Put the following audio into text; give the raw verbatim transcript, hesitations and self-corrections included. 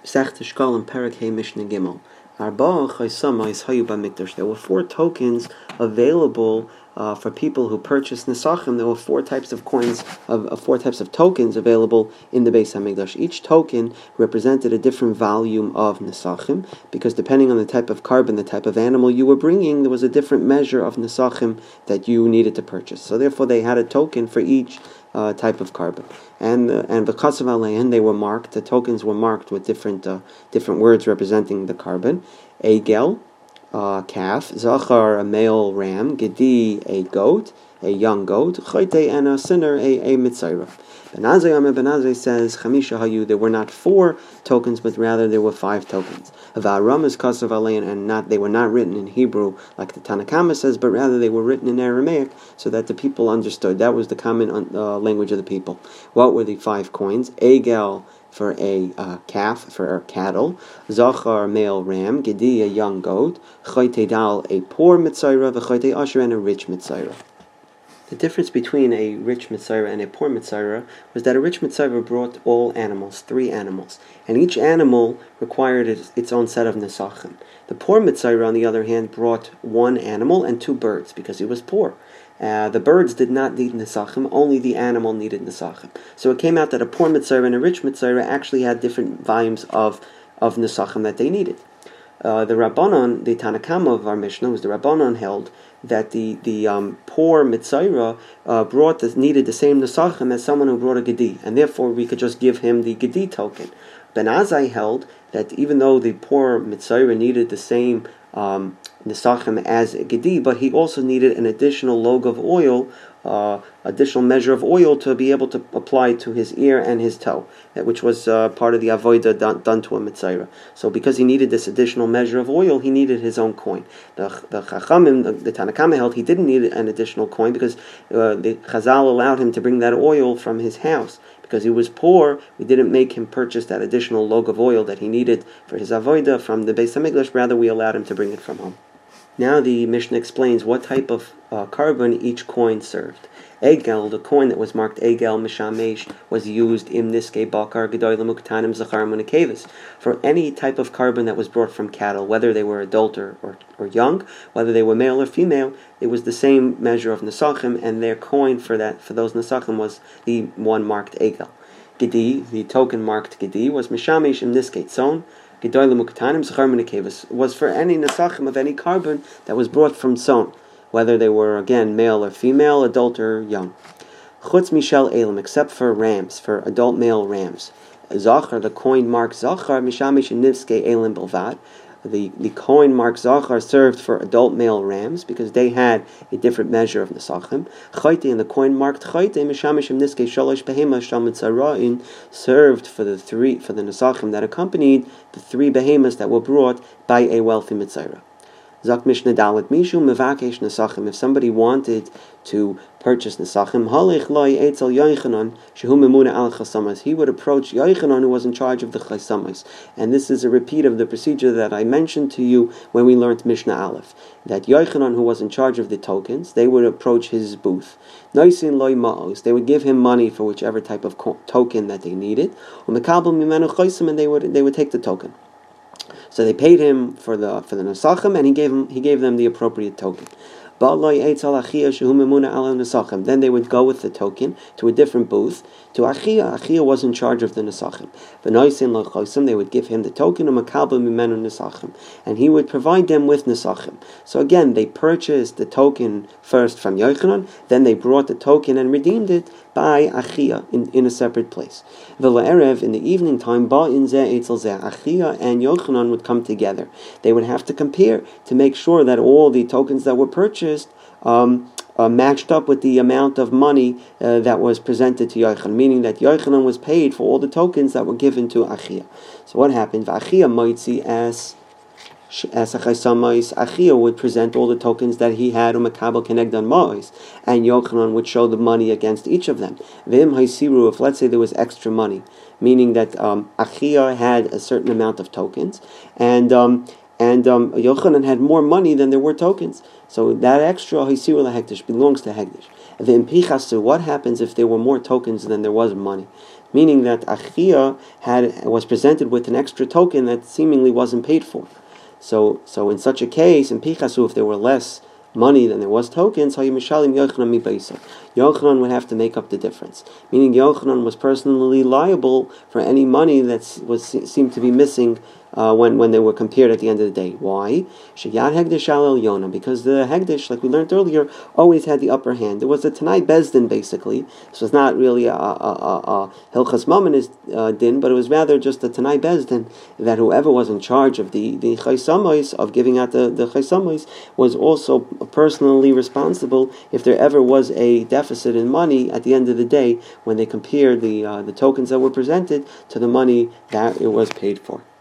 Sech Tishkal and Perek Hey Mishnah Gimel. Arba Chaysamais Hayu Bamikdash. There were four tokens available uh, for people who purchased Nesachim. There were four types of coins, of, of four types of tokens available in the Beis Hamikdash. Each token represented a different volume of Nesachim, because depending on the type of carbon, the type of animal you were bringing, there was a different measure of Nesachim that you needed to purchase. So therefore they had a token for each Uh, type of carbon, and uh, and because of Alein, they were marked. The tokens were marked with different uh, different words representing the carbon. Egel, uh, calf; Zachar, a male ram; Gedi, a goat, a young goat; Chayte, and a sinner, a a mitzayra. Benazai Amar Benazai says Chamisha Hayu. There were not four tokens, but rather there were five tokens. Avaram is Kasav Alein, and not they were not written in Hebrew like the Tanna Kamma says, but rather they were written in Aramaic so that the people understood. That was the common uh, language of the people. What were the five coins? Egel for a uh, calf, for a cattle; Zachar, male ram; Gedi, a young goat; Chayte dal, a poor mitzayra; v'Chayte asher, and a rich mitzayra. The difference between a rich mitzayra and a poor mitzayra was that a rich mitzayra brought all animals, three animals, and each animal required its, its own set of nesachim. The poor mitzayra, on the other hand, brought one animal and two birds because he was poor. Uh, the birds did not need nesachim; only the animal needed nesachim. So it came out that a poor mitzayra and a rich mitzayra actually had different volumes of of nesachim that they needed. Uh, the Rabbanon, the Tanna Kamma of our Mishnah, was the Rabbanon held that the the um, poor mitzayra uh, brought the, needed the same nesachim as someone who brought a gedi, and therefore we could just give him the gedi token. Ben Azai held that even though the poor mitzayra needed the same um, nesachim as a gedi, but he also needed an additional log of oil, uh, additional measure of oil to be able to apply to his ear and his toe, which was uh, part of the avodah done, done to a mitzayra. So because he needed this additional measure of oil, he needed his own coin. The the Chachamim, the, the Tanna Kamma held he didn't need an additional coin because uh, the Chazal allowed him to bring that oil from his house. Because he was poor, we didn't make him purchase that additional log of oil that he needed for his avodah from the Beis Hamikdash. Rather, we allowed him to bring it from home. Now the Mishnah explains what type of uh, carbon each coin served. Egel, the coin that was marked Egel Mishamesh, was used in Niskei Bakar Gedolim Uktanim Zachar Munikevis for any type of carbon that was brought from cattle, whether they were adult or, or, or young, whether they were male or female. It was the same measure of Nesachim, and their coin for that for those Nesachim was the one marked Egel. Gedi, the token marked Gedi, was Mishamesh in Niskei Tzon. Gedolim Uktanim Zachar Munikevis was for any Nesachim of any carbon that was brought from Tzon, whether they were, again, male or female, adult or young. Chutz mishel elam, except for rams, for adult male rams. Zachar, the coin marked Zachar, mishamish nivske elam bilvad. The, the coin marked Zachar served for adult male rams because they had a different measure of nesachim. Chayte, and the coin marked Chayte, mishamish niske shalosh behema shal mitzarain, served for the three for the nesachim that accompanied the three behemoths that were brought by a wealthy mitzayra. Zak Mishnah Dalet Mishu Mevakesh Nesachim. If somebody wanted to purchase Nesachim, Halech Loi Eitzel Yochanan Shehu Memuna Al Chasamas, he would approach Yochanan, who was in charge of the Chasamas. And this is a repeat of the procedure that I mentioned to you when we learned Mishnah Aleph. That Yochanan, who was in charge of the tokens, they would approach his booth. Noisin Loi Ma'os, they would give him money for whichever type of co- token that they needed. Umekabel Mimenu Chaisim, and they would they would take the token. So they paid him for the for the nesachim, and he gave him he gave them the appropriate token. Then they would go with the token to a different booth to Achia. Achia was in charge of the nesachim. They would give him the token of nesachim, and he would provide them with nesachim. So again, they purchased the token first from Yochanan, then they brought the token and redeemed it by Achia in, in a separate place. V'la'erev, in the evening time, Ba'in zeh etzel zeh, Achia and Yochanan would come together. They would have to compare to make sure that all the tokens that were purchased um, uh, matched up with the amount of money uh, that was presented to Yochanan, meaning that Yochanan was paid for all the tokens that were given to Achia. So what happened? Achia might see as As a chaysamais, Achia would present all the tokens that he had on Makabel Kenegdan Ma'is, and Yochanan would show the money against each of them. V'im haysiru, if let's say there was extra money, meaning that um, Achia had a certain amount of tokens, and um, and um, Yochanan had more money than there were tokens. So that extra haysiru lahektish belongs to hektish. V'im pichasu, what happens if there were more tokens than there was money? meaning that Achia had was presented with an extra token that seemingly wasn't paid for. So, so in such a case, in Pichasu, if there were less money than there was tokens, Yochanan would have to make up the difference. Meaning Yochanan was personally liable for any money that was seemed to be missing uh, when, when they were compared at the end of the day. Why? Because the Hegdish, like we learned earlier, always had the upper hand. There was a Tanai Bezdin, basically. This was not really a, a, a, a Hilchas Mamonis uh, din, but it was rather just a Tanai Bezdin, that whoever was in charge of the, the Chaisamais, of giving out the, the Chaisamais, was also personally responsible if there ever was a deficit in money at the end of the day when they compared the uh, the tokens that were presented to the money that it was paid for.